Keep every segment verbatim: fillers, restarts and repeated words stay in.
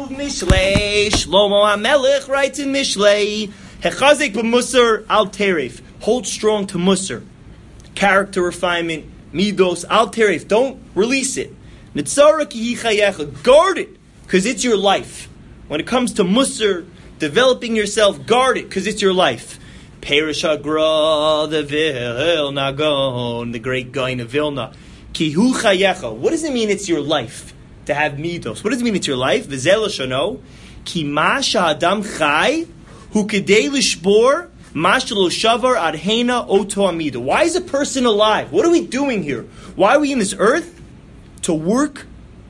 Katuv Mishlei. Shlomo HaMelech writes in Mishlei, Hechazik b'musar al terif. Hold strong to musar. Character refinement, midos al terif. Don't release it. Nitzara ki chayecha. Guard it, because it's your life. When it comes to musar, developing yourself, guard it, because it's your life. Perish Agra, the Vilna Gaon, the great Gaon of Vilna. Ki hu chayecha. What does it mean it's your life to have midos? What does it mean it's your life? V'zel shano. Ki ma sha'adam chai hu kedei lishbor mashalo shavar adhena oto amida. Why is a person alive? What are we doing here? Why are we in this earth? To work,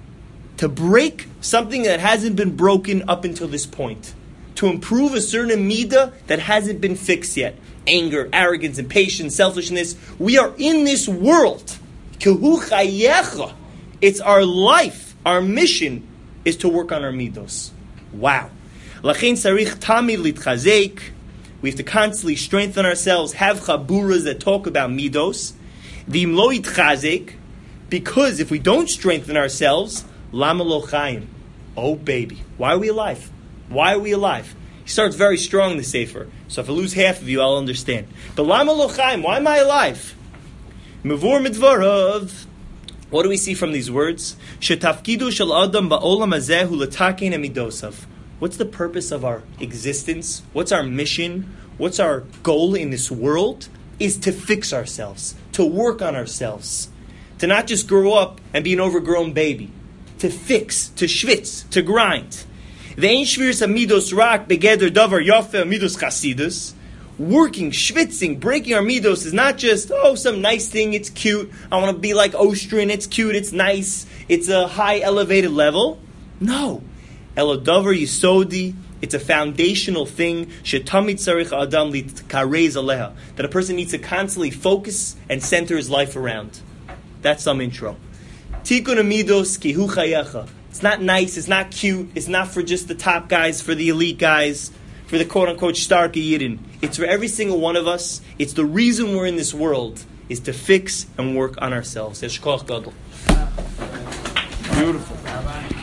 to break something that hasn't been broken up until this point. To improve a certain midah that hasn't been fixed yet. Anger, arrogance, impatience, selfishness. We are in this world. Kehu chayecha. It's our life. Our mission is to work on our midos. Wow. Lachein sarich tamid litchazek. We have to constantly strengthen ourselves. Have chaburas that talk about midos. V'im lo yitchazek. Because if we don't strengthen ourselves, lama lo chayim. Oh baby, why are we alive? Why are we alive? He starts very strong in the Sefer. So if I lose half of you, I'll understand. But lama lo chayim, why am I alive? Mevur midvarav. What do we see from these words? Shetafkidu shel adam ba'olam hazeh hu letaken emidosav. What's the purpose of our existence? What's our mission? What's our goal in this world? Is to fix ourselves, to work on ourselves, to not just grow up and be an overgrown baby, to fix, to schwitz, to grind. Ve'ein shviras hamidos rak begeder davar yafeh midos chasidus. Working, schwitzing, breaking our midos is not just, oh, some nice thing, it's cute, I want to be like Ostrin, it's cute, it's nice, it's a high elevated level. No. Elodavar yisodi, it's a foundational thing, shetamid tzarich adam litkarez aleha, that a person needs to constantly focus and center his life around. That's some intro. Tikkun midos ki hu chayecha. It's not nice, it's not cute, it's not for just the top guys, for the elite guys, for the quote-unquote starke yidden. It's for every single one of us. It's the reason we're in this world, is to fix and work on ourselves. Beautiful.